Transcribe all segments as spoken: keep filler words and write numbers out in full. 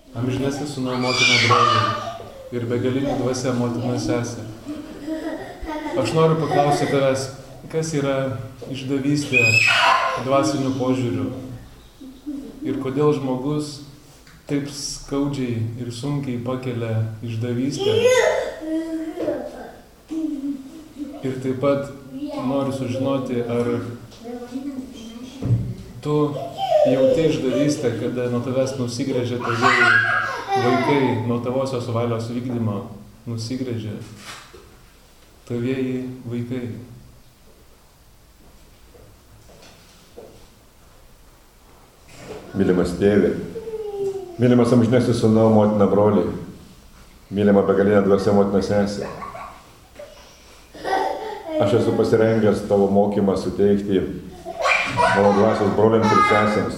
amžinasis sūnau motina broliai ir begalinė dvasia motina sesė. Aš noriu paklausyti tavęs, kas yra išdavystė dvasiniu požiūriu ir kodėl žmogus taip skaudžiai ir sunkiai pakelia išdavystę. Ir taip pat noriu sužinoti, ar tu jauti išdavystę, kada nuo tavęs nusigręžia tavieji vaikai, nuo tavosios valios vykdymo nusigręžia tavieji vaikai. Mylimas tėvė, mylimas amžinasis sūnau motina broliai, mylima begalinė dvasia motina sesė. Aš esu pasirengęs tavo mokymą suteikti mano dvasios broliams ir sesėms.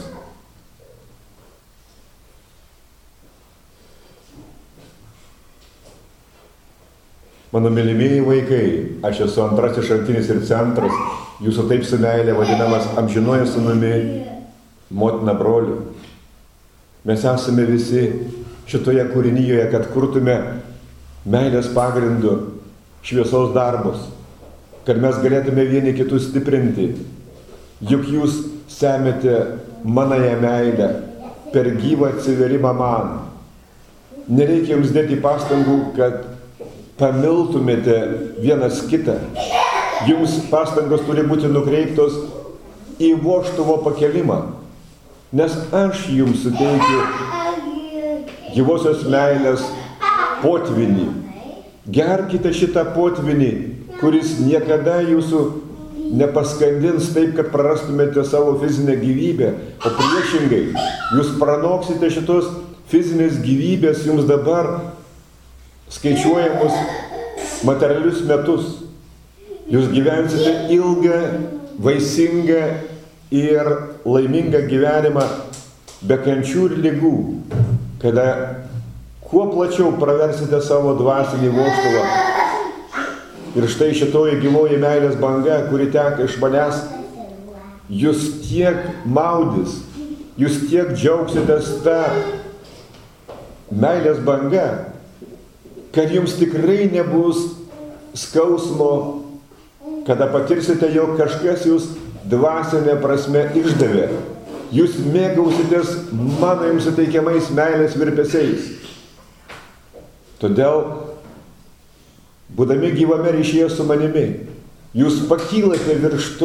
Mano mylimieji vaikai, aš esu antrasis šaltinis ir centras, jūsų taip su meilė vadinamas amžinuoju sūnumi, motina broliu. Mes esame visi šitoje kūrinyje, kad kurtume meilės pagrindu šviesos darbus, kad mes galėtume vieni kitus stiprinti. Juk jūs semėte manąją meilę per gyvą atsiverimą man. Nereikia jums dėti pastangų, kad pamiltumėte vienas kitą. Jums pastangos turi būti nukreiptos į vožtuvo pakelimą, nes aš jums suteikiu gyvosios meilės potvinį. Gerkite šitą potvinį, kuris niekada jūsų nepaskandins taip, kad prarastumėte savo fizinę gyvybę, o priešingai, jūs pranoksite šitos fizinės gyvybės jums dabar skaičiuojamus materialius metus. Jūs gyvensite ilgą, vaisingą ir laimingą gyvenimą be kančių ir ligų, kada kuo plačiau praversite savo dvasinį vožtuvą. Ir štai šitoji gyvoji meilės banga, kuri teka iš manęs, jūs tiek maudys, jūs tiek džiaugsitės tą meilės banga, kad jums tikrai nebus skausmo, kada patirsite, jog kažkas jūs dvasinė prasme išdavė. Jūs mėgausitės mano jums suteikiamais meilės virpesiais. Todėl, būdami gyvame ryšyje su manimi, jūs pakylate virš to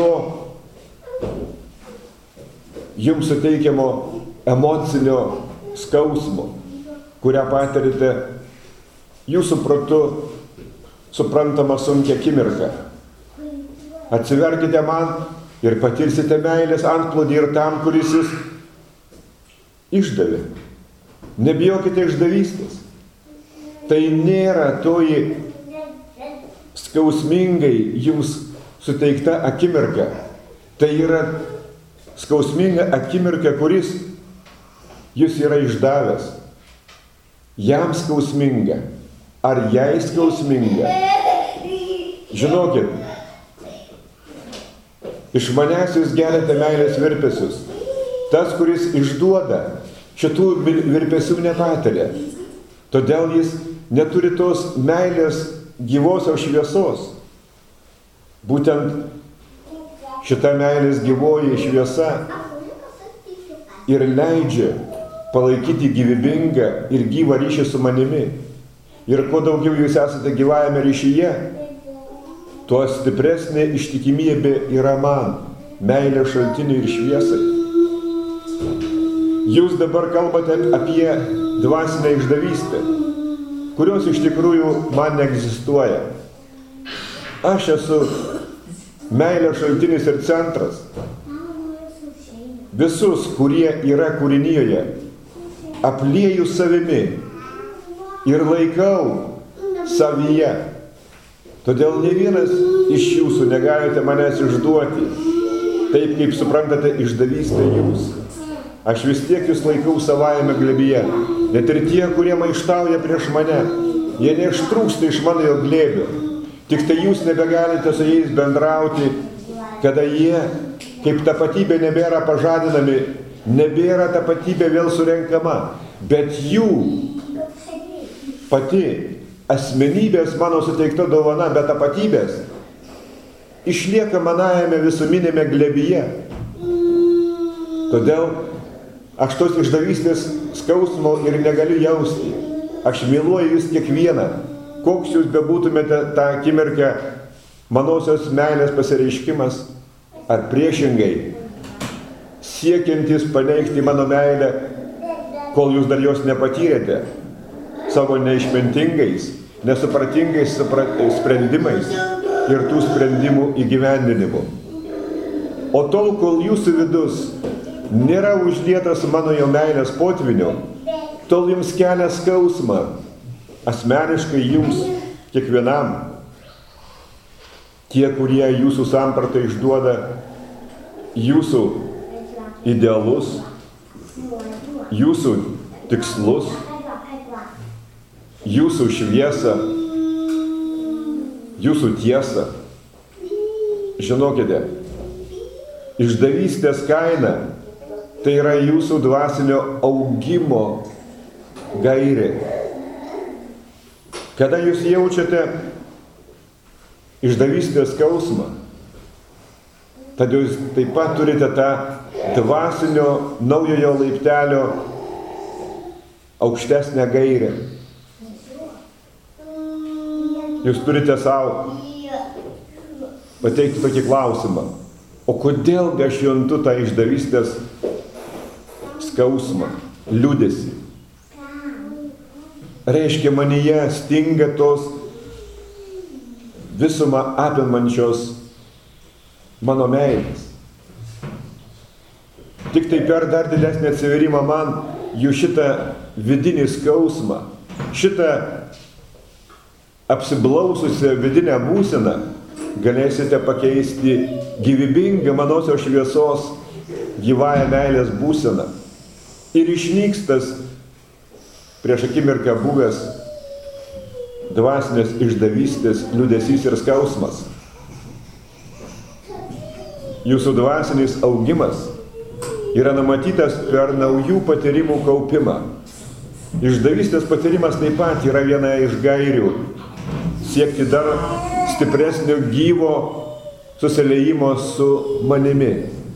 jums suteikiamo emocinio skausmo, kurią patirite jūsų protu suprantama sunkia akimirka. Atsiverkite man ir patirsite meilės antplūdį ir tam, kuris jūs išdavė. Nebijokite išdavystės. Tai nėra toji skausmingai jums suteikta akimirka. Tai yra skausminga akimirka, kuris jūs yra išdavęs. Jam skausminga. Ar jai skausminga? Žinokit, iš manęs jūs geriate meilės virpesius. Tas, kuris išduoda, šitų virpesių nepatiria. Todėl jis neturi tos meilės gyvosios šviesos. Būtent šita meilės gyvoji šviesa ir leidžia palaikyti gyvybingą ir gyvą ryšį su manimi. Ir kuo daugiau jūs esate gyvajame ryšyje, tuo stipresnė ištikimybė yra man, meilė šaltiniui ir šviesai. Jūs dabar kalbate apie dvasinę išdavystę, kurios iš tikrųjų man neegzistuoja. Aš esu meilės šaltinis ir centras. Visus, kurie yra kūrinyje, aplieju savimi ir laikau savyje. Todėl ne vienas iš jūsų negalite manęs išduoti, taip kaip suprantate išdavystę jūs. Aš vis tiek jūs laikau savajame glėbyje. Net ir tie, kurie maištauja prieš mane, jie neištrūksta iš mano jo glėbio. Tik tai jūs nebegalite su jais bendrauti, kada jie, kaip tapatybė nebėra pažadinami, nebėra tapatybė vėl surenkama. bet jų pati asmenybės mano suteikta dovana, bet tapatybės išlieka manajame visuminėme glebyje. Todėl aš tos išdavystės skausmo ir negaliu jausti. Aš myluoju jūs kiekvieną, koks jūs bebūtumėte tą akimirką manosios meilės pasireiškimas, ar priešingai siekiantis paneigti mano meilę, kol jūs dar jos nepatyrėte, savo neišmintingais, nesupratingais sprendimais ir tų sprendimų įgyvendinimu. O tol, kol jūsų vidus nėra užlietas mano jo meilės potvinio, tol jums kelia skausmą, asmeniškai jums kiekvienam. Tie, kurie jūsų sampratą išduoda jūsų idealus, jūsų tikslus, jūsų šviesą, jūsų tiesą. Žinokite, išdavystės kaina tai yra jūsų dvasinio augimo gairė. Kada jūs jaučiate išdavystės skausmą, tad jūs taip pat turite tą dvasinio naujojo laiptelio aukštesnę gairę. Jūs turite savo pateikti tokį klausimą. O kodėl aš juntu tą išdavystės skausmą, liūdesį? Reiškia, manyje stinga tos visumą apimančios mano meilės. Tik tai per dar didesnį atsiverimą man jų šitą vidinį skausmą, šitą apsiblaususią vidinę būseną galėsite pakeisti gyvybingą manosios šviesos gyvąją meilės būseną. Ir išnyks tas prieš akimirką buvęs dvasinės išdavystės, liūdesys ir skausmas. Jūsų dvasinis augimas yra numatytas per naujų patyrimų kaupimą. Išdavystės patyrimas taip pat yra viena iš gairių siekti dar stipresnio gyvo susiliejimo su manimi.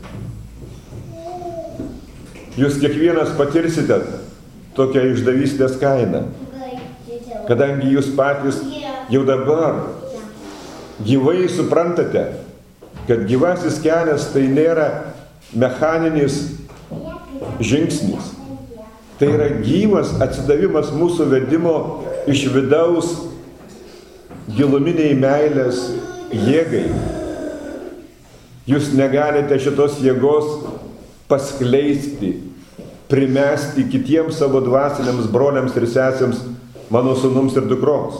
Jūs kiekvienas patirsite tokią išdavystės kainą, kadangi jūs patys jau dabar gyvai suprantate, kad gyvasis kelias tai nėra mechaninis žingsnis. Tai yra gyvas atsidavimas mūsų vedimo iš vidaus giluminiai meilės jėgai. Jūs negalite šitos jėgos paskleisti, primesti kitiems savo dvasiniams broliams ir sesėms, mano sūnums ir dukroms.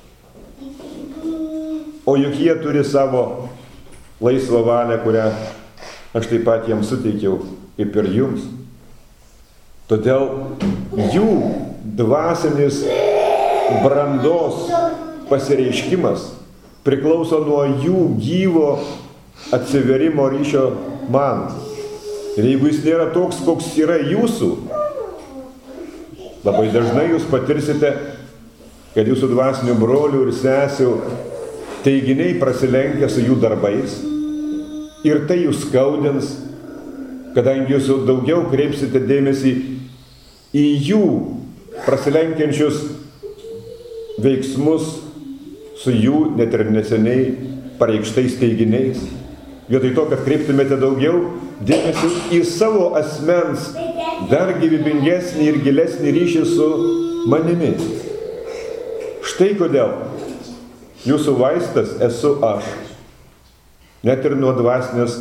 O juk jie turi savo laisvą valią, kurią aš taip pat jiems suteikiau, kaip ir jums. Todėl jų dvasinis brandos pasireiškimas priklauso nuo jų gyvo atsiverimo ryšio man. Ir jeigu jis nėra toks, koks yra jūsų, labai dažnai jūs patirsite, kad jūsų dvasinių brolių ir sesių teiginiai prasilenkia su jų darbais ir tai jūs skaudins, kadangi jūs daugiau kreipsite dėmesį į jų prasilenkiančius veiksmus su jų net ir neseniai pareikštais teiginiais. Vietoj to, kad kreiptumėte daugiau dėmesį į savo asmens dar gyvybingesnį ir gilesnį ryšį su manimi. Štai kodėl jūsų vaistas esu aš, net ir nuo dvasinės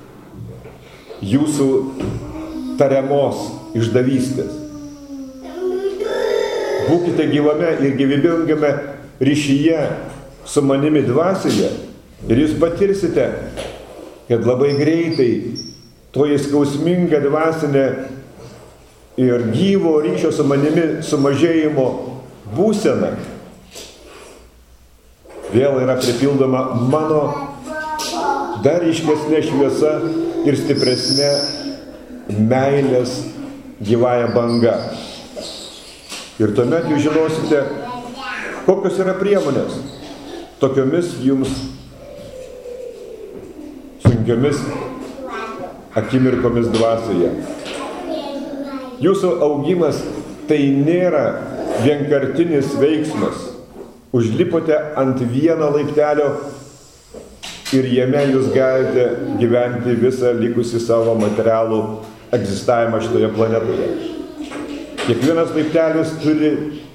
jūsų tariamos išdavystės. Būkite gyvame ir gyvybingame ryšyje su manimi dvasioje ir jūs patirsite, kad labai greitai toji skausminga dvasinė ir gyvo ryšio su manimi sumažėjimo būsena vėl yra pripildoma mano dar ryškesnė šviesa ir stipresnė meilės gyvąja banga. Ir tuomet jūs žinosite, kokios yra priemonės tokiomis jums sunkiomis akimirkomis dvasioje. Jūsų augimas tai nėra vienkartinis veiksmas. Užlipote ant vieno laiptelio ir jame jūs galite gyventi visą likusį savo materialų egzistavimą šitoje planetoje. Kiekvienas laiptelis turi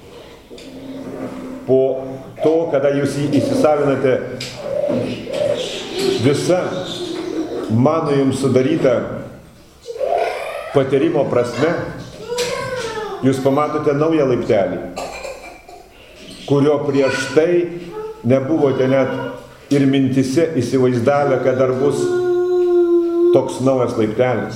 po to, kada jūs jį įsisavinate, visa mano jums sudaryta patyrimo prasme, jūs pamatote naują laiptelį, kurio prieš tai nebuvote net ir mintise įsivaizdavę, kad dar bus toks naujas laiptelis.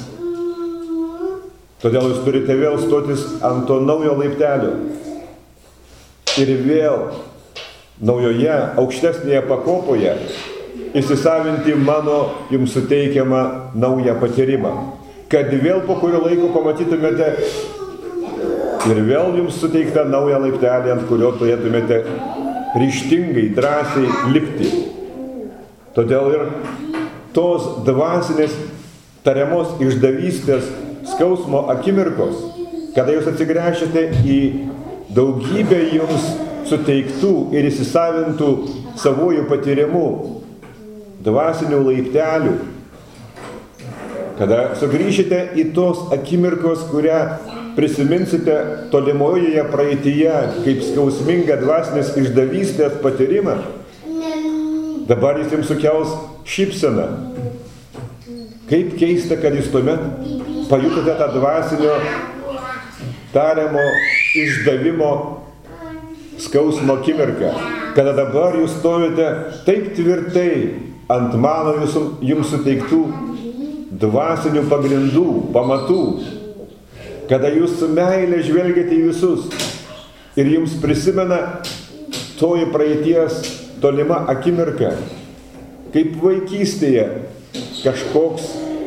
Todėl jūs turite vėl stotis ant to naujo laiptelio ir vėl naujoje, aukštesnėje pakopoje įsisavinti mano jums suteikiamą naują patyrimą, kad vėl po kurio laiko pamatytumėte ir vėl jums suteikta naują laiptelį, ant kurio turėtumėte ryžtingai, drąsiai lipti. Todėl ir tos dvasinės tariamos išdavystės skausmo akimirkos, kada jūs atsigręšite į daugybę jums suteiktų ir įsisavintų savųjų patyrimų dvasinių laiptelių, kada sugrįšite į tos akimirkos, kurią prisiminsite tolimojoje praeityje kaip skausmingą dvasinės išdavystės patyrimą, dabar jis jums sukels šypseną. Kaip keista, kad jūs tuomet pajutote tą dvasinio tariamo išdavimo skausmo akimirką, kada dabar jūs stovite taip tvirtai ant mano jums suteiktų dvasinių pagrindų, pamatų, kada jūs su meile žvelgiate į visus ir jums prisimena toji praeities tolima akimirka, kaip vaikystėje kažkoks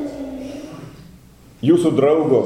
jūsų draugo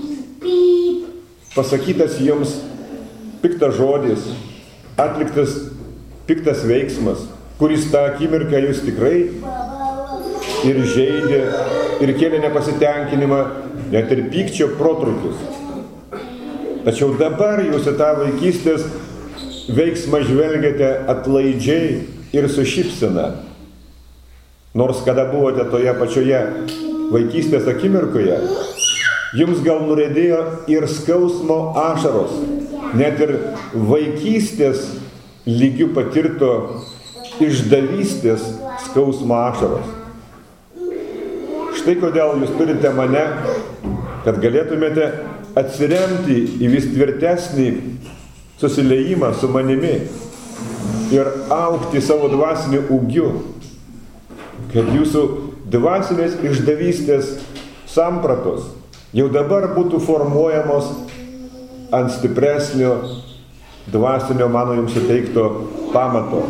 pasakytas jums piktas žodis, atliktas piktas veiksmas, kuris tą akimirką jūs tikrai ir žeidė, ir kėlė nepasitenkinimą, net ir pykčio protrukius. Tačiau dabar jūs į tą vaikystės veiksmą žvelgiate atlaidžiai ir su šypsena. Nors kada buvote toje pačioje vaikystės akimirkoje, jums gal nuriedėjo ir skausmo ašaros, net ir vaikystės lygių patirto išdavystės skausmo ašaros. Štai kodėl jūs turite mane, kad galėtumėte atsiremti į vis tvirtesnį susiliejimą su manimi ir augti savo dvasiniu ūgiu, kad jūsų dvasinės išdavystės sampratos jau dabar būtų formuojamos ant stipresnio dvasinio mano jums suteikto pamato.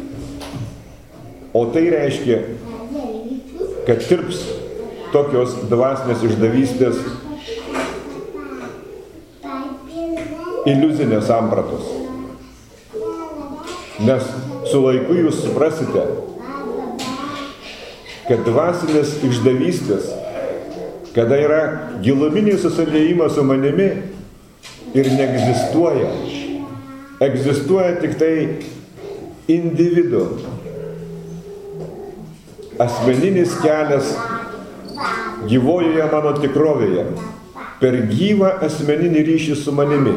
O tai reiškia, kad tirps tokios dvasinės išdavystės iliuzinės sampratos. Nes su laiku jūs suprasite, kad dvasinės išdavystės, kada yra giluminis susiliejimas su manimi ir neegzistuoja, egzistuoja tik tai individo asmeninis kelias gyvojoje mano tikrovėje, per gyvą asmeninį ryšį su manimi.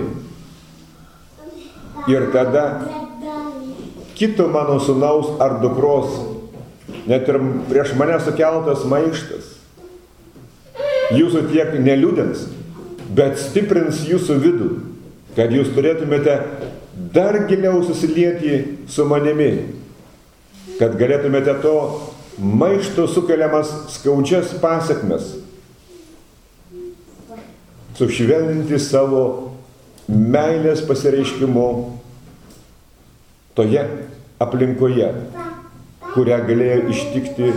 Ir tada kito mano sūnaus ar dukros, net ir prieš mane sukeltas maištas, jūsų tiek neliūdins, bet stiprins jūsų vidų, kad jūs turėtumėte dar giliau susilieti su manimi, kad galėtumėte to maišto sukeliamas skaudžias pasekmes sušvelninti savo meilės pasireiškimu toje aplinkoje, kurią galėjo ištikti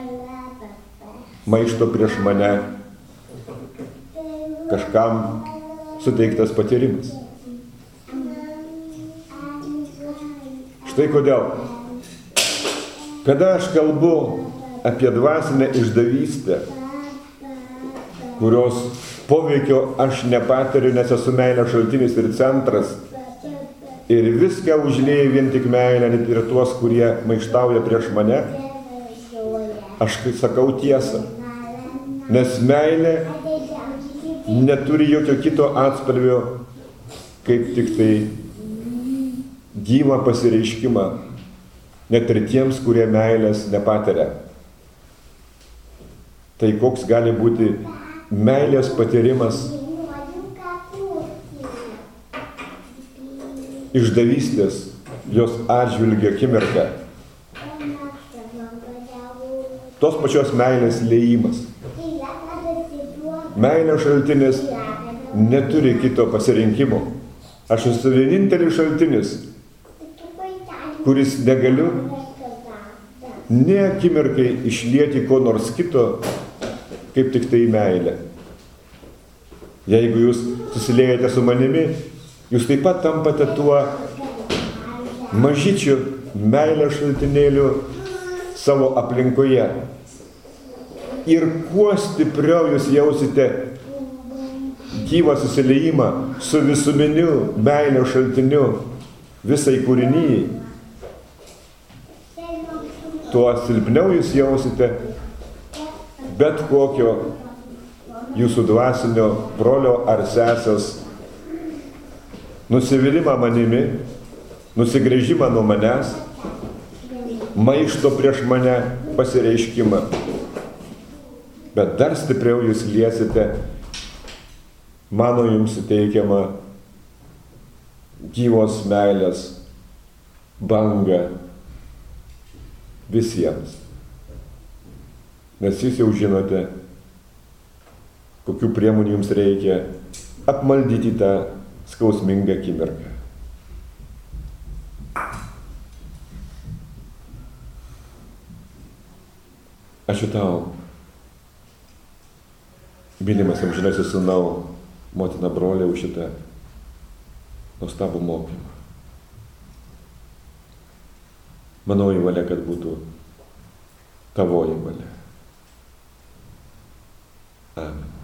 maišto prieš mane kažkam suteiktas patyrimas. Štai kodėl. Kada aš kalbu apie dvasinę išdavystę, kurios poveikio aš nepatiriu, nes esu meilės šaltinis ir centras, ir viską užlieju vien tik meilę, net ir tuos, kurie maištauja prieš mane, aš sakau tiesą. Nes meilė neturi jokio kito atspalvio, kaip tik tai gyvą pasireiškimą, net ir tiems, kurie meilės nepatiria. Tai koks gali būti meilės patyrimas, išdavystės, jos atžvilgio akimirka. Tos pačios meilės liejimas. Meilės šaltinis neturi kito pasirinkimo. Aš esu vienintelis šaltinis, kuris negaliu ne akimirkai išlieti ko nors kito, kaip tik tai meilė. Jeigu jūs susiliejate su manimi, jūs taip pat tampate tuo mažyčiu meilės šaltinėliu savo aplinkoje. Ir kuo stipriau jūs jausite gyvą susiliejimą su visuminiu meilės šaltiniu visai kūrinyjai, tuo silpniau jūs jausite bet kokio jūsų dvasinio brolio ar sesės nusivylimą manimi, nusigręžimą nuo manęs, maišto prieš mane pasireiškimą. Bet dar stipriau jūs liesite mano jums suteikiamą gyvos meilės bangą visiems. Nes jūs jau žinote, kokių priemonių jums reikia apmaldyti tą skausmingą akimirką. Ačiū tau, mylimas amžinasis sūnau, motina brolė, už šitą nuostabų mokymą. Manoji valia, kad būtų tavoji valia. Amen.